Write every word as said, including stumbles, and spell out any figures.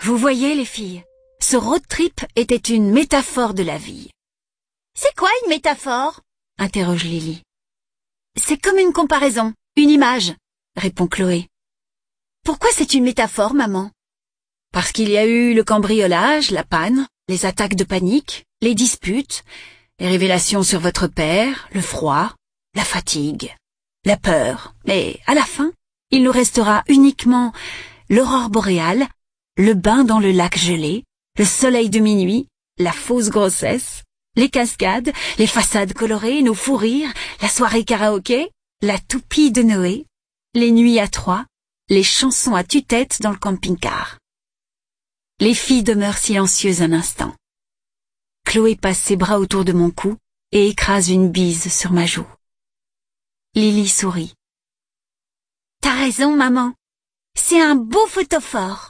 Vous voyez, les filles, ce road trip était une métaphore de la vie. C'est quoi une métaphore? Interroge Lily. C'est comme une comparaison, une image, répond Chloé. Pourquoi c'est une métaphore, maman? Parce qu'il y a eu le cambriolage, la panne, les attaques de panique, les disputes, les révélations sur votre père, le froid, la fatigue, la peur. Mais à la fin, il nous restera uniquement l'aurore boréale, le bain dans le lac gelé, le soleil de minuit, la fausse grossesse, les cascades, les façades colorées, nos fous rires, la soirée karaoké, la toupie de Noé, les nuits à trois, les chansons à tue-tête dans le camping-car. Les filles demeurent silencieuses un instant. Chloé passe ses bras autour de mon cou et écrase une bise sur ma joue. Lily sourit. T'as raison, maman. C'est un beau photophore.